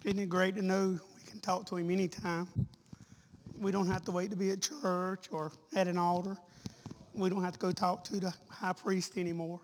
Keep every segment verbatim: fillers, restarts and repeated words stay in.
Isn't it great to know we can talk to him anytime? We don't have to wait to be at church or at an altar. We don't have to go talk to the high priest anymore.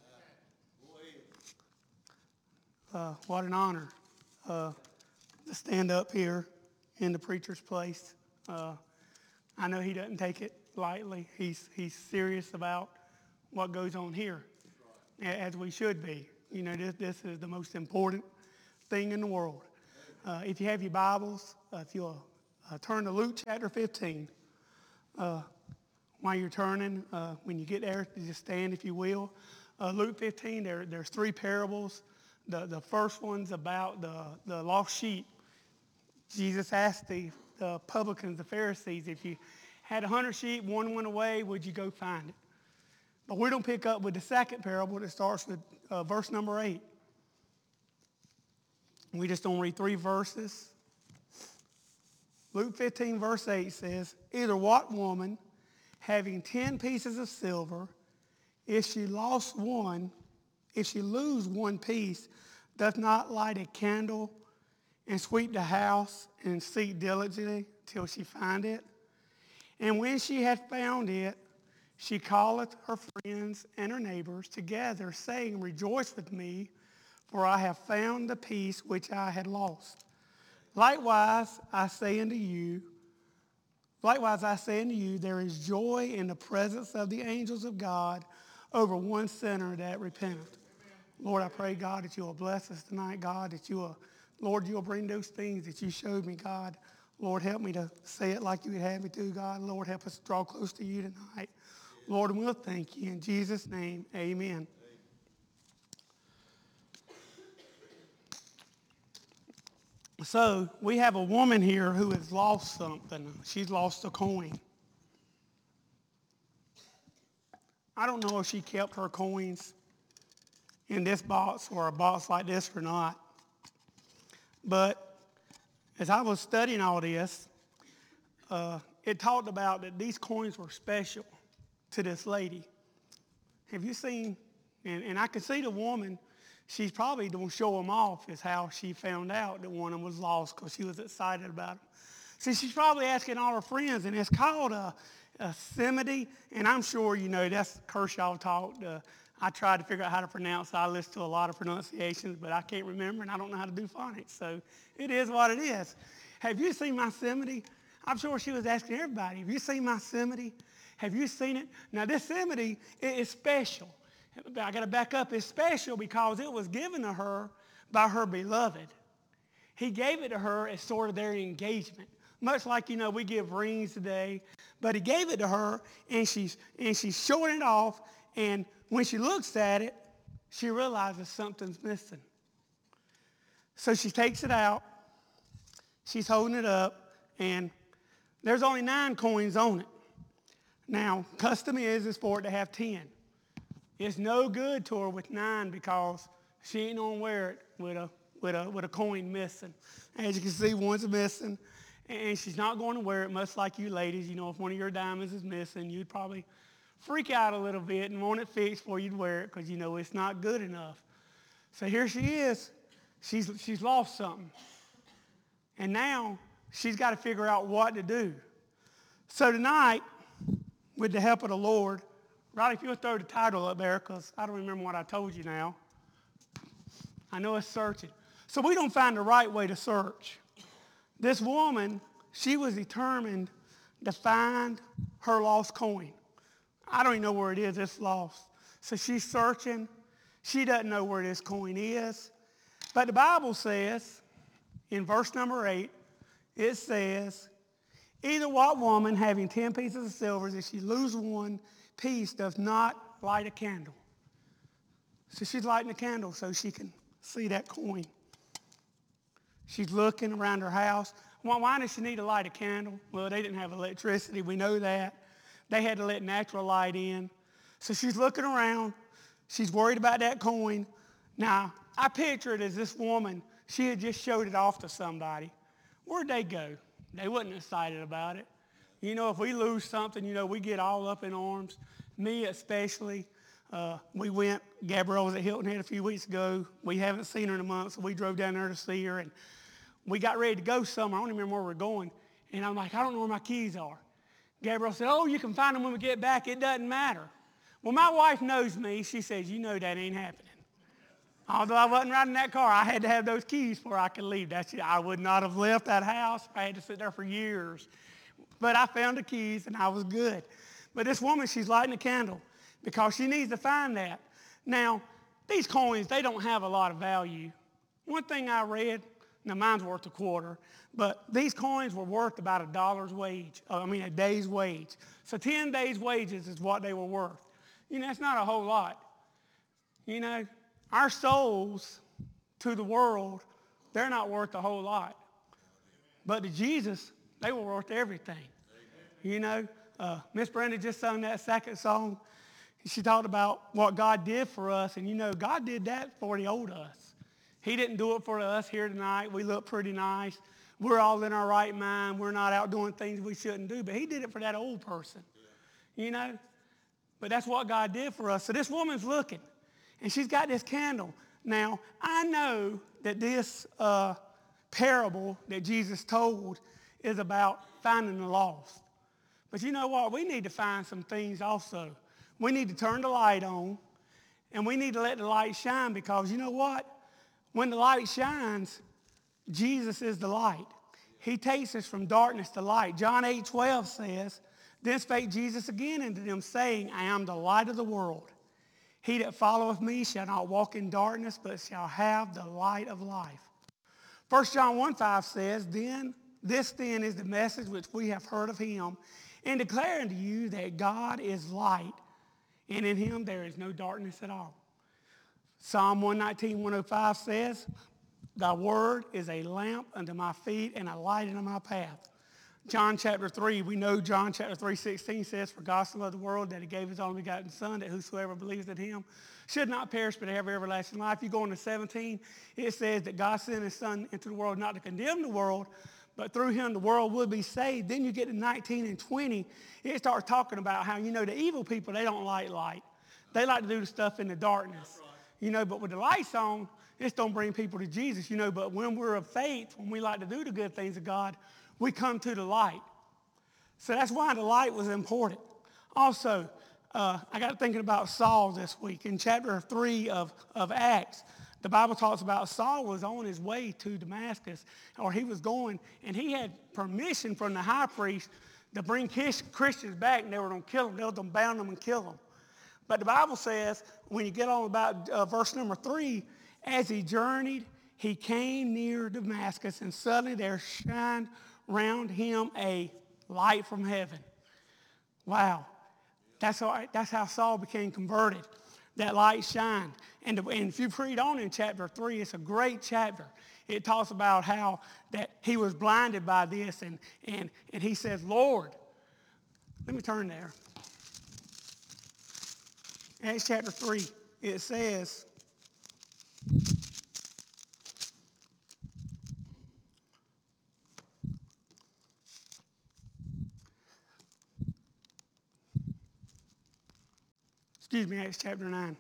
Uh, what an honor uh, to stand up here in the preacher's place. Uh, I know he doesn't take it lightly. He's, he's serious about what goes on here, as we should be. You know, this, this is the most important thing in the world. Uh, if you have your Bibles, uh, if you'll uh, turn to Luke chapter fifteen. Uh, while you're turning, uh, when you get there, just stand if you will. Uh, Luke fifteen, there, there's three parables. The, the first one's about the, the lost sheep. Jesus asked the, the publicans, the Pharisees, if you had a hundred sheep, one went away, would you go find it? But we're going to pick up with the second parable that starts with uh, verse number eight. We just don't read three verses. Luke fifteen, verse eight says, either what woman, having ten pieces of silver, if she lost one, if she lose one piece, doth not light a candle and sweep the house and seek diligently till she find it? And when she hath found it, she calleth her friends and her neighbors together, saying, rejoice with me, for I have found the piece which I had lost. Likewise, I say unto you, likewise I say unto you, there is joy in the presence of the angels of God over one sinner that repenteth. Lord, I pray, God, that you will bless us tonight, God, that you will, Lord, you will bring those things that you showed me, God. Lord, help me to say it like you would have me to, God. Lord, help us draw close to you tonight. Lord, and we'll thank you. In Jesus' name, amen. So, we have a woman here who has lost something. She's lost a coin. I don't know if she kept her coins in this box or a box like this or not. But as I was studying all this, uh, it talked about that these coins were special to this lady. Have you seen, and, and I could see the woman, she's probably going to show them off is how she found out that one of them was lost because she was excited about them. See, she's probably asking all her friends, and it's called a, a simile, and I'm sure, you know, that's Kershaw talk. Uh, I tried to figure out how to pronounce it. I listen to a lot of pronunciations, but I can't remember, and I don't know how to do phonics, so it is what it is. Have you seen my simile? I'm sure she was asking everybody, have you seen my simile? Have you seen it? Now, this simile is special. I got to back up. It's special because it was given to her by her beloved. He gave it to her as sort of their engagement. Much like, you know, we give rings today. But he gave it to her, and she's, and she's showing it off. And when she looks at it, she realizes something's missing. So she takes it out. She's holding it up. And there's only nine coins on it. Now, custom is, is for it to have ten. It's no good to her with nine because she ain't gonna wear it with a with a with a coin missing. As you can see, one's missing, and she's not going to wear it. Much like you ladies, you know, if one of your diamonds is missing, you'd probably freak out a little bit and want it fixed before you'd wear it because you know it's not good enough. So here she is. She's she's lost something, and now she's got to figure out what to do. So tonight, with the help of the Lord. Right, if you'll throw the title up there, because I don't remember what I told you now. I know it's searching. So we don't find the right way to search. This woman, she was determined to find her lost coin. I don't even know where it is, it's lost. So she's searching. She doesn't know where this coin is. But the Bible says, in verse number eight, it says, either what woman having ten pieces of silver, if she lose one piece, does not light a candle. So she's lighting a candle so she can see that coin. She's looking around her house. Well, why does she need to light a candle? Well, they didn't have electricity. We know that. They had to let natural light in. So she's looking around. She's worried about that coin. Now, I picture it as this woman, she had just showed it off to somebody. Where'd they go? They wasn't excited about it. You know, if we lose something, you know, we get all up in arms. Me especially. Uh, we went, Gabrielle was at Hilton Head a few weeks ago. We haven't seen her in a month, so we drove down there to see her. And we got ready to go somewhere. I don't even remember where we're going. And I'm like, I don't know where my keys are. Gabriel said, oh, you can find them when we get back. It doesn't matter. Well, my wife knows me. She says, you know that ain't happening. Although I wasn't riding that car, I had to have those keys before I could leave. That's it. I would not have left that house. I had to sit there for years. But I found the keys, and I was good. But this woman, she's lighting a candle because she needs to find that. Now, these coins, they don't have a lot of value. One thing I read, now mine's worth a quarter, but these coins were worth about a dollar's wage, I mean a day's wage. So ten days' wages is what they were worth. You know, that's not a whole lot. You know, our souls to the world, they're not worth a whole lot. But to Jesus, they were worth everything. You know, uh, Miss Brenda just sung that second song. She talked about what God did for us. And, you know, God did that for the old us. He didn't do it for us here tonight. We look pretty nice. We're all in our right mind. We're not out doing things we shouldn't do. But he did it for that old person, you know. But that's what God did for us. So this woman's looking, and she's got this candle. Now, I know that this uh, parable that Jesus told is about finding the lost. But you know what? We need to find some things also. We need to turn the light on, and we need to let the light shine because you know what? When the light shines, Jesus is the light. He takes us from darkness to light. John eight twelve says, then spake Jesus again unto them, saying, I am the light of the world. He that followeth me shall not walk in darkness, but shall have the light of life. First John one five says, then this then is the message which we have heard of him, and declare unto you that God is light, and in him there is no darkness at all. Psalm one nineteen, one oh five says, thy word is a lamp unto my feet and a light unto my path. John chapter three, we know John chapter three, sixteen says, for God so loved the world that he gave his only begotten son, that whosoever believes in him should not perish but have everlasting life. You go into seventeen, it says that God sent his son into the world not to condemn the world, but through him the world will be saved. Then you get to nineteen and twenty, it starts talking about how, you know, the evil people, they don't like light. They like to do the stuff in the darkness. You know, but with the lights on, this don't bring people to Jesus, you know. But when we're of faith, when we like to do the good things of God, we come to the light. So that's why the light was important. Also, uh, I got thinking about Saul this week. In chapter three of, of Acts, the Bible talks about Saul was on his way to Damascus, or he was going, and he had permission from the high priest to bring Christians back, and they were going to kill them. They were going to bound them and kill them. But the Bible says, when you get on about uh, verse number three, as he journeyed, he came near Damascus, and suddenly there shined round him a light from heaven. Wow. That's how, that's how Saul became converted. That light shined. And, the, and if you read on in chapter three, it's a great chapter. It talks about how that he was blinded by this, and, and, and he says, Lord, let me turn there. Acts chapter three, it says, excuse me, Acts chapter nine.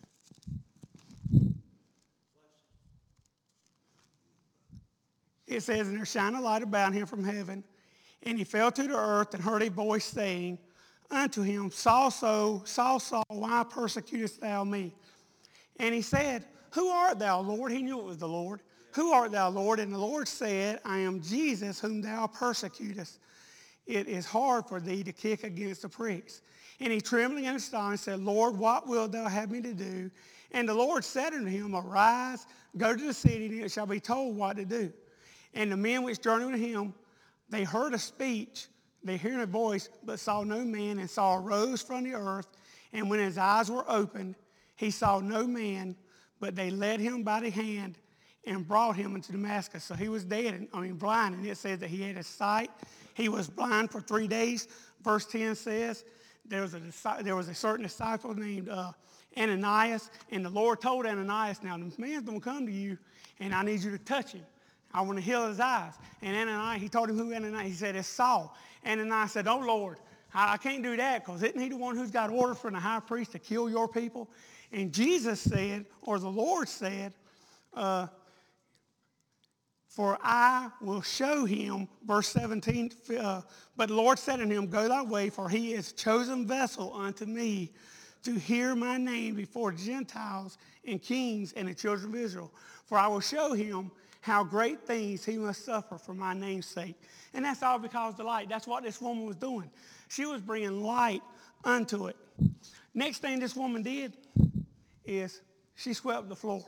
It says, and there shined a light about him from heaven, and he fell to the earth and heard a voice saying unto him, Saul, Saul, Saul, Saul, why persecutest thou me? And he said, who art thou, Lord? He knew it was the Lord. Who art thou, Lord? And the Lord said, I am Jesus whom thou persecutest. It is hard for thee to kick against the pricks. And he trembling and astonished said, Lord, what wilt thou have me to do? And the Lord said unto him, arise, go to the city, and it shall be told what to do. And the men which journeyed with him, they heard a speech, they heard a voice, but saw no man, and Saul arose from the earth, and when his eyes were opened, he saw no man, but they led him by the hand and brought him into Damascus. So he was dead, and, I mean blind, and it says that he had his sight. He was blind for three days. Verse ten says, there was a, there was a certain disciple named uh, Ananias, and the Lord told Ananias, now this man's going to come to you, and I need you to touch him. I want to heal his eyes. And Ananias, he told him who Ananias, he said, it's Saul. Ananias said, oh, Lord, I, I can't do that, because isn't he the one who's got orders from the high priest to kill your people? And Jesus said, or the Lord said, uh, For I will show him, verse seventeen, uh, but the Lord said unto him, go thy way, for he is a chosen vessel unto me to hear my name before Gentiles and kings and the children of Israel. For I will show him how great things he must suffer for my name's sake. And that's all because of the light. That's what this woman was doing. She was bringing light unto it. Next thing this woman did is she swept the floor.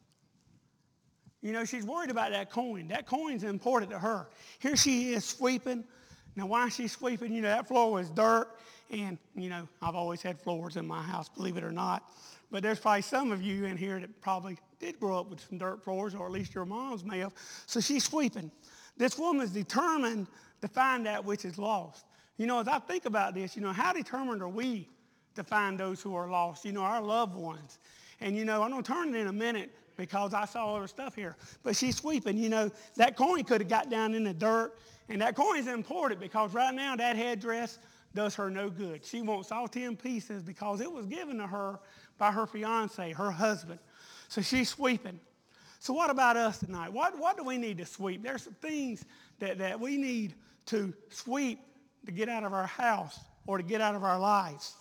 You know, she's worried about that coin. That coin's important to her. Here she is sweeping. Now, why is she sweeping? You know, that floor was dirt. And, you know, I've always had floors in my house, believe it or not. But there's probably some of you in here that probably did grow up with some dirt floors, or at least your moms may have. So she's sweeping. This woman is determined to find that which is lost. You know, as I think about this, you know, how determined are we to find those who are lost? You know, our loved ones. And, you know, I'm going to turn it in a minute because I saw other stuff here. But she's sweeping. You know, that coin could have got down in the dirt. And that coin is important because right now that headdress does her no good. She wants all ten pieces because it was given to her by her fiance, her husband. So she's sweeping. So what about us tonight? What, what do we need to sweep? There's some things that, that we need to sweep to get out of our house or to get out of our lives.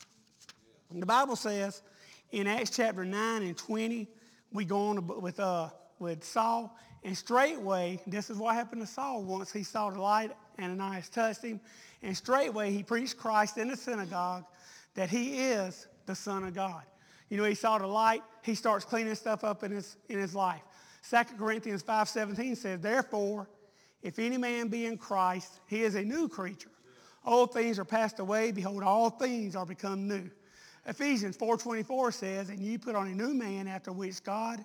And the Bible says in Acts chapter nine and twenty, we go on with, uh, with Saul, and straightway, this is what happened to Saul once he saw the light, Ananias touched him, and straightway he preached Christ in the synagogue that he is the Son of God. You know, he saw the light, he starts cleaning stuff up in his, in his life. Second Corinthians five seventeen says, therefore, if any man be in Christ, he is a new creature. Old things are passed away, behold, all things are become new. Ephesians four twenty-four says, and you put on a new man after which God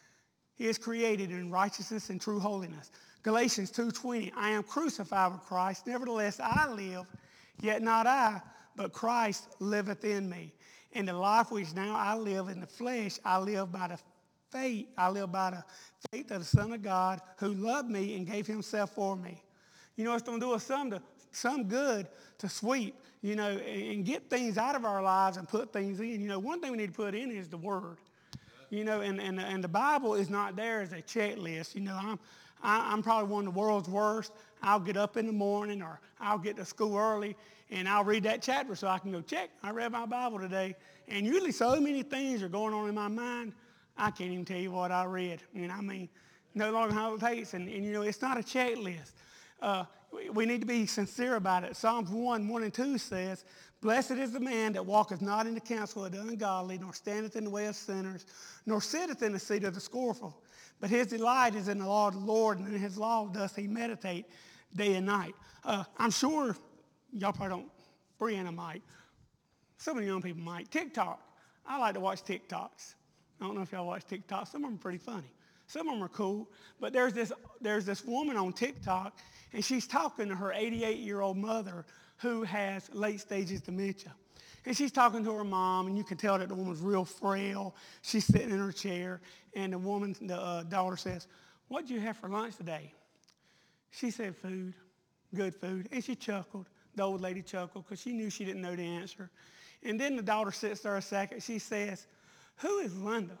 is created in righteousness and true holiness. Galatians two twenty, I am crucified with Christ, nevertheless I live, yet not I, but Christ liveth in me. And the life which now I live in the flesh, I live by the faith, I live by the faith of the Son of God who loved me and gave himself for me. You know, it's going to do us some, to, some good to sweep, you know, and get things out of our lives and put things in. You know, one thing we need to put in is the Word. You know, and, and, and the Bible is not there as a checklist. You know, I'm, I, I'm probably one of the world's worst. I'll get up in the morning or I'll get to school early and I'll read that chapter so I can go check. I read my Bible today. And usually so many things are going on in my mind, I can't even tell you what I read. And I mean, no longer how it takes. And, and, you know, it's not a checklist. Uh, we, we need to be sincere about it. Psalms one, one and two says, blessed is the man that walketh not in the counsel of the ungodly, nor standeth in the way of sinners, nor sitteth in the seat of the scornful. But his delight is in the law of the Lord, and in his law doth he meditate day and night. Uh, I'm sure y'all probably don't, Brianna might. Some of the young people might. TikTok. I like to watch TikToks. I don't know if y'all watch TikTok. Some of them are pretty funny. Some of them are cool. But there's this, there's this woman on TikTok, and she's talking to her eighty-eight-year-old mother who has late stages dementia. And she's talking to her mom, and you can tell that the woman's real frail. She's sitting in her chair, and the woman, the uh, daughter says, what did you have for lunch today? She said, food, good food. And she chuckled. The old lady chuckled because she knew she didn't know the answer. And then the daughter sits there a second. She says, who is Linda?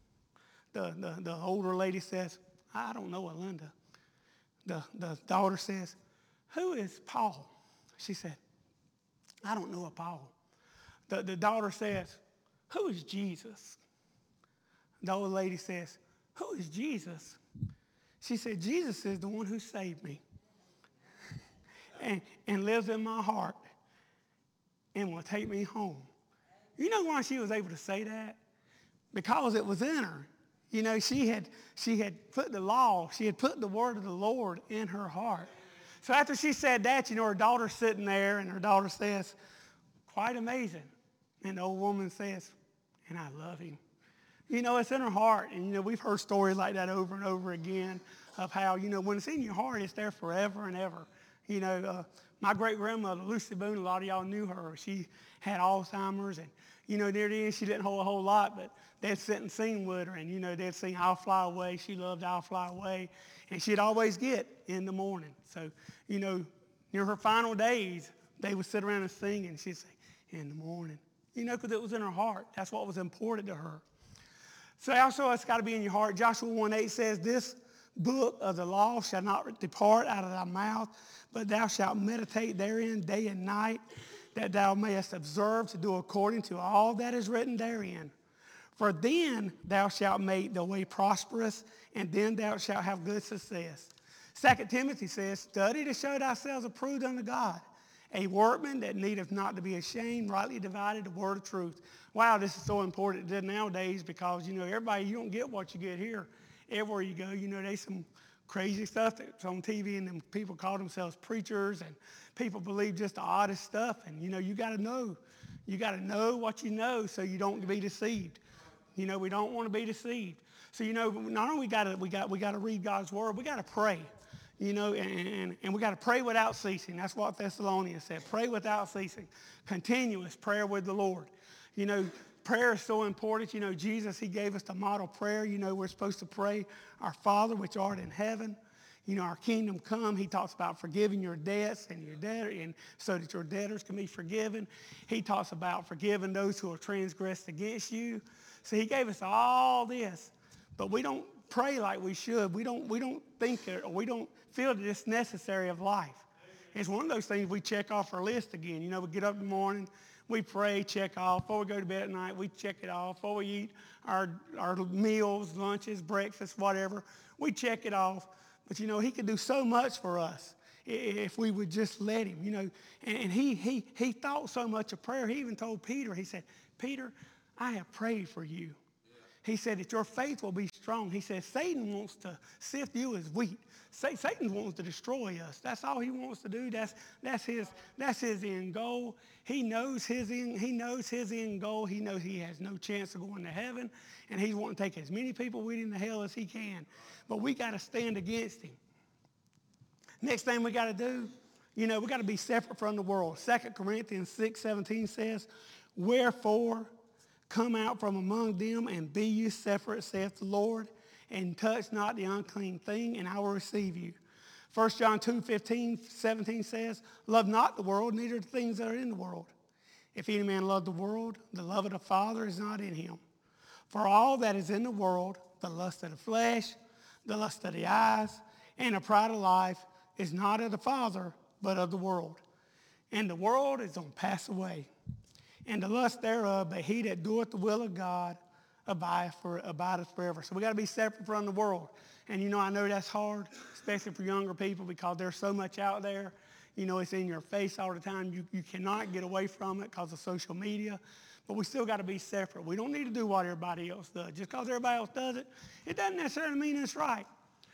The, the, the older lady says, I don't know a Linda. The, the daughter says, who is Paul? She said, I don't know a Paul. The, the daughter says, who is Jesus? The old lady says, who is Jesus? She said, Jesus is the one who saved me and, and lives in my heart and will take me home. You know why she was able to say that? Because it was in her. You know, she had, she had put the law, she had put the word of the Lord in her heart. So after she said that, you know, her daughter's sitting there, and her daughter says, quite amazing. And the old woman says, and I love him. You know, it's in her heart. And, you know, we've heard stories like that over and over again of how, you know, when it's in your heart, it's there forever and ever. You know, uh, my great-grandmother, Lucy Boone, a lot of y'all knew her. She had Alzheimer's, and, you know, near the end, she didn't hold a whole lot, but they'd sit and sing with her, and, you know, they'd sing I'll Fly Away. She loved I'll Fly Away, and she'd always get in the morning. So, you know, near her final days, they would sit around and sing, and she'd say, in the morning. You know, because it was in her heart. That's what was important to her. So also, it's got to be in your heart. Joshua one eight says, this book of the law shall not depart out of thy mouth, but thou shalt meditate therein day and night, that thou mayest observe to do according to all that is written therein. For then thou shalt make the way prosperous, and then thou shalt have good success. Second Timothy says, study to show thyself approved unto God, a workman that needeth not to be ashamed, rightly divided the word of truth. Wow, this is so important nowadays because, you know, everybody, you don't get what you get here. Everywhere you go, you know, there's some crazy stuff that's on T V, and then people call themselves preachers, and people believe just the oddest stuff. And, you know, you got to know. You got to know what you know so you don't be deceived. You know, we don't want to be deceived. So, you know, not only we got to we got we got to read God's word, we got to pray. You know, and, and, and we got to pray without ceasing. That's what Thessalonians said. Pray without ceasing. Continuous prayer with the Lord. You know, prayer is so important. You know, Jesus, he gave us the model prayer. You know, we're supposed to pray, our Father which art in heaven. You know, our kingdom come. He talks about forgiving your debts and your debtor, and so that your debtors can be forgiven. He talks about forgiving those who have transgressed against you. So he gave us all this, but we don't pray like we should. We don't, we don't think it, or we don't feel that it's necessary of life. It's one of those things we check off our list again. You know, we get up in the morning, we pray, check off. Before we go to bed at night, we check it off. Before we eat our, our meals, lunches, breakfast, whatever, we check it off. But, you know, he could do so much for us if we would just let him, you know. And he, he, he thought so much of prayer. He even told Peter, he said, Peter, I have prayed for you. He said that your faith will be strong. He said Satan wants to sift you as wheat. Satan wants to destroy us. That's all he wants to do. That's, that's, his, that's his end goal. He knows his end, he knows his end goal. He knows he has no chance of going to heaven, and he's wanting to take as many people with him to hell as he can. But we got to stand against him. Next thing we got to do, you know, we got to be separate from the world. Second Corinthians six seventeen says, wherefore come out from among them and be you separate, saith the Lord, and touch not the unclean thing, and I will receive you. First John two fifteen, seventeen says, love not the world, neither the things that are in the world. If any man love the world, the love of the Father is not in him. For all that is in the world, the lust of the flesh, the lust of the eyes, and the pride of life, is not of the Father, but of the world. And the world is going to pass away, and the lust thereof, but he that doeth the will of God abideth, for, abideth forever. So we got to be separate from the world. And, you know, I know that's hard, especially for younger people, because there's so much out there. You know, it's in your face all the time. You, you cannot get away from it because of social media. But we still got to be separate. We don't need to do what everybody else does. Just because everybody else does it, it doesn't necessarily mean it's right.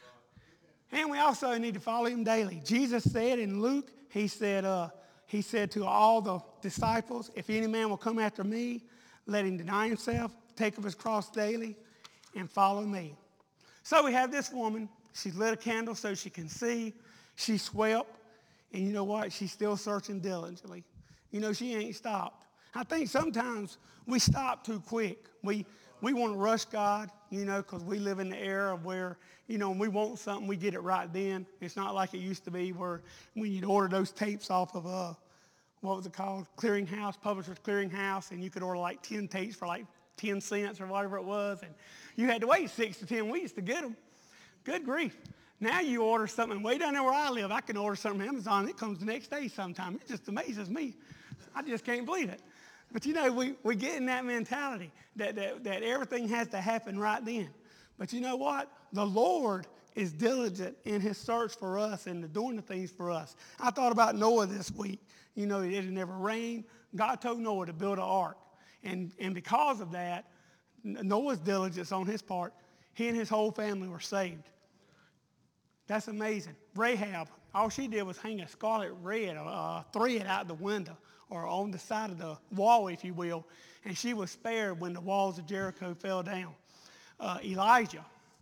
And we also need to follow him daily. Jesus said in Luke, he said, uh, he said to all the disciples, if any man will come after me, let him deny himself, take up his cross daily, and follow me. So we have this woman. She lit a candle so she can see. She swept. And you know what? She's still searching diligently. You know, she ain't stopped. I think sometimes we stop too quick. We we want to rush God, you know, because we live in the era where, you know, when we want something, we get it right then. It's not like it used to be where when you'd order those tapes off of, uh, what was it called? Clearinghouse, Publishers Clearinghouse, and you could order like ten tapes for like ten cents or whatever it was, and you had to wait six to ten weeks to get them. Good grief. Now you order something way down there where I live. I can order something from Amazon. It comes the next day sometime. It just amazes me. I just can't believe it. But, you know, we, we get in that mentality that, that, that everything has to happen right then. But you know what? The Lord is diligent in his search for us and doing the things for us. I thought about Noah this week. You know, it had never rained. God told Noah to build an ark. And, and because of that, Noah's diligence on his part, he and his whole family were saved. That's amazing. Rahab, all she did was hang a scarlet red, a thread out the window, or on the side of the wall, if you will, and she was spared when the walls of Jericho fell down. Uh, Elijah,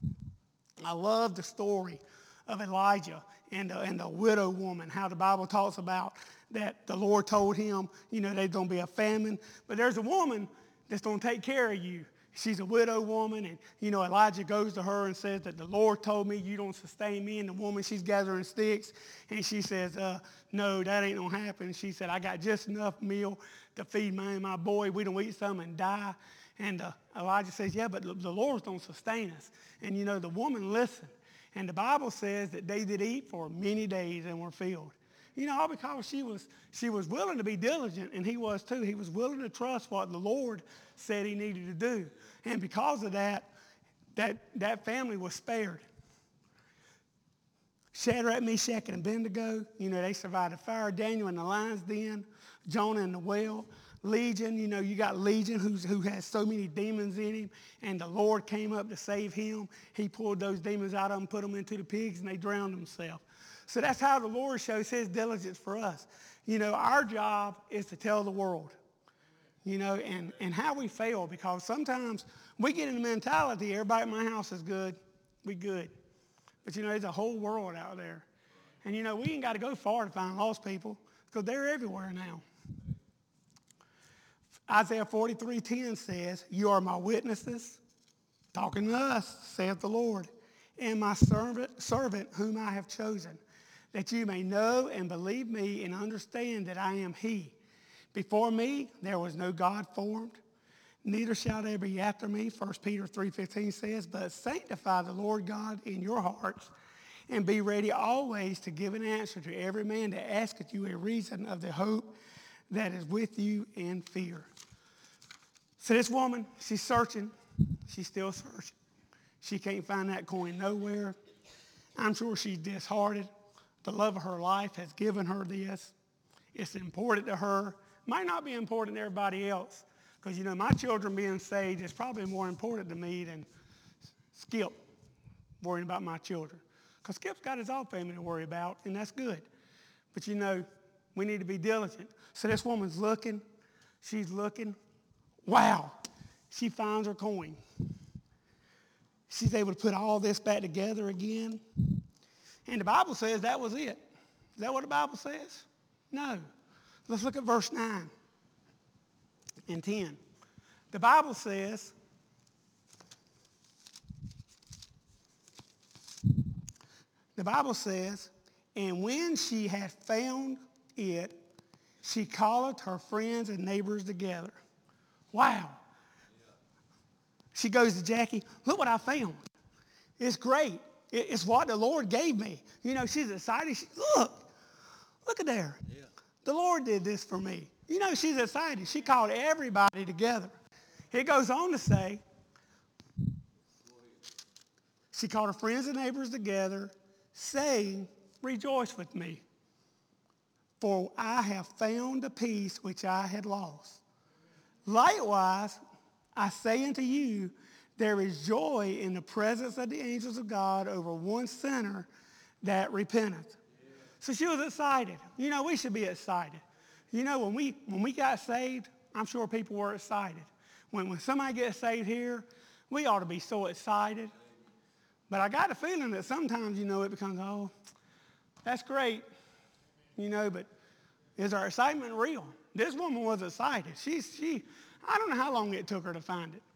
I love the story of Elijah and, uh, and the widow woman, how the Bible talks about that the Lord told him, you know, there's going to be a famine, but there's a woman that's going to take care of you. She's a widow woman, and, you know, Elijah goes to her and says that the Lord told me you don't sustain me. And the woman, she's gathering sticks, and she says, uh, no, that ain't going to happen. And she said, I got just enough meal to feed my and my boy. We don't eat some and die. And uh, Elijah says, yeah, but the Lord's going to sustain us. And, you know, the woman listened. And the Bible says that they did eat for many days and were filled. You know, all because she was, she was willing to be diligent, and he was too. He was willing to trust what the Lord said he needed to do. And because of that, that, that family was spared. Shadrach, Meshach, and Abednego, you know, they survived the fire. Daniel in the lion's den. Jonah in the well. Legion, you know, you got Legion who's, who has so many demons in him, and the Lord came up to save him. He pulled those demons out of them, put them into the pigs, and they drowned themselves. So that's how the Lord shows his diligence for us. You know, our job is to tell the world, you know, and, and how we fail, because sometimes we get in the mentality, everybody at my house is good, we good. But, you know, there's a whole world out there. And, you know, we ain't got to go far to find lost people, because they're everywhere now. Isaiah forty-three ten says, you are my witnesses, talking to us, saith the Lord, and my servant, servant whom I have chosen, that you may know and believe me and understand that I am he. Before me there was no God formed, neither shall there be after me. First Peter three fifteen says, but sanctify the Lord God in your hearts, and be ready always to give an answer to every man that asketh you a reason of the hope that is with you in fear. So this woman, she's searching. She's still searching. She can't find that coin nowhere. I'm sure she's disheartened. The love of her life has given her this. It's important to her. Might not be important to everybody else. Because, you know, my children being saved is probably more important to me than Skip worrying about my children. Because Skip's got his own family to worry about, and that's good. But, you know, we need to be diligent. So this woman's looking. She's looking. Wow. She finds her coin. She's able to put all this back together again. And the Bible says that was it. Is that what the Bible says? No. Let's look at verse nine and ten. The Bible says, the Bible says, and when she had found it, she called her friends and neighbors together. Wow. She goes to Jackie, look what I found. It's great. It's what the Lord gave me. You know, she's excited. She, look, look at there. Yeah. The Lord did this for me. You know, she's excited. She called everybody together. It goes on to say, she called her friends and neighbors together, saying, rejoice with me, for I have found the peace which I had lost. Likewise, I say unto you, there is joy in the presence of the angels of God over one sinner that repenteth. Yeah. So she was excited. You know, we should be excited. You know, when we when we got saved, I'm sure people were excited. When, when somebody gets saved here, we ought to be so excited. But I got a feeling that sometimes, you know, it becomes, oh, that's great. You know, but is our excitement real? This woman was excited. She, she, I don't know how long it took her to find it.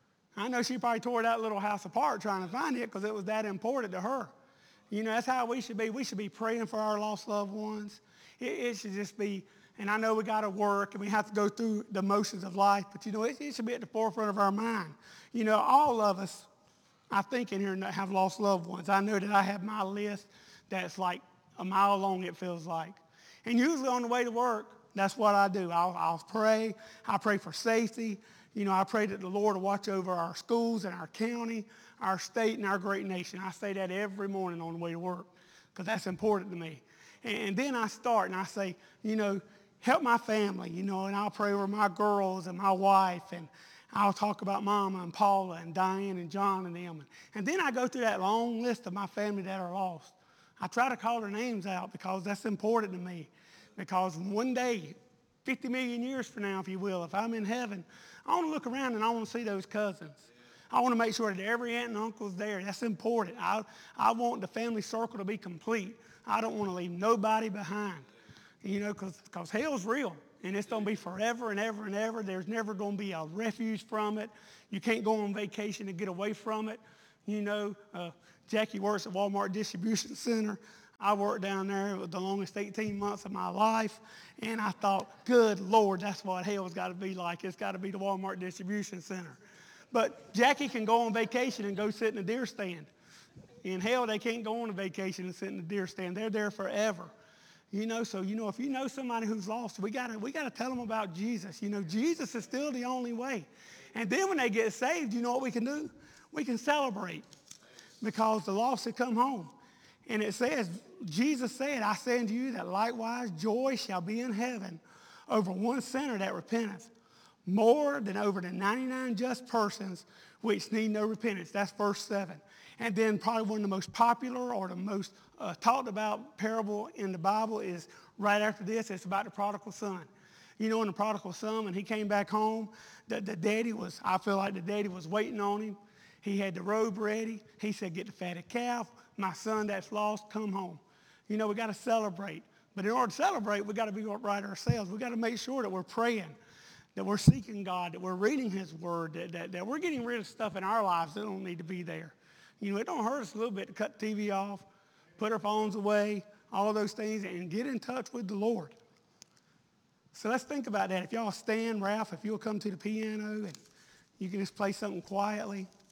I know she probably tore that little house apart trying to find it because it was that important to her. You know, that's how we should be. We should be praying for our lost loved ones. It, it should just be, and I know we got to work and we have to go through the motions of life, but, you know, it, it should be at the forefront of our mind. You know, all of us, I think, in here have lost loved ones. I know that I have my list that's like a mile long, it feels like. And usually on the way to work, that's what I do. I'll, I'll pray. I pray for safety. You know, I pray that the Lord will watch over our schools and our county, our state, and our great nation. I say that every morning on the way to work because that's important to me. And, and then I start and I say, you know, help my family, you know, and I'll pray over my girls and my wife, and I'll talk about Mama and Paula and Diane and John and them. And then I go through that long list of my family that are lost. I try to call their names out because that's important to me. Because one day, fifty million years from now, if you will, if I'm in heaven, I want to look around and I want to see those cousins. I want to make sure that every aunt and uncle is there. That's important. I, I want the family circle to be complete. I don't want to leave nobody behind, you know, because hell's real. And it's going to be forever and ever and ever. There's never going to be a refuge from it. You can't go on vacation and get away from it. You know, uh, Jackie works at Walmart Distribution Center. I worked down there. It was the longest eighteen months of my life. And I thought, good Lord, that's what hell's got to be like. It's got to be the Walmart Distribution Center. But Jackie can go on vacation and go sit in a deer stand. In hell, they can't go on a vacation and sit in the deer stand. They're there forever. You know, so, you know, if you know somebody who's lost, we got to we got to tell them about Jesus. You know, Jesus is still the only way. And then when they get saved, you know what we can do? We can celebrate because the lost have come home. And it says, Jesus said, I say unto you that likewise joy shall be in heaven over one sinner that repenteth, more than over the ninety-nine just persons which need no repentance. That's verse seven. And then probably one of the most popular or the most uh, talked about parable in the Bible is right after this. It's about the prodigal son. You know, in the prodigal son, when he came back home, the, the daddy was, I feel like the daddy was waiting on him. He had the robe ready. He said, get the fatted calf. My son that's lost, come home. You know, we got to celebrate. But in order to celebrate, we got to be right ourselves. We got to make sure that we're praying, that we're seeking God, that we're reading his word, that, that, that we're getting rid of stuff in our lives that don't need to be there. You know, it don't hurt us a little bit to cut the T V off, put our phones away, all of those things, and get in touch with the Lord. So let's think about that. If y'all stand, Ralph, if you'll come to the piano and you can just play something quietly.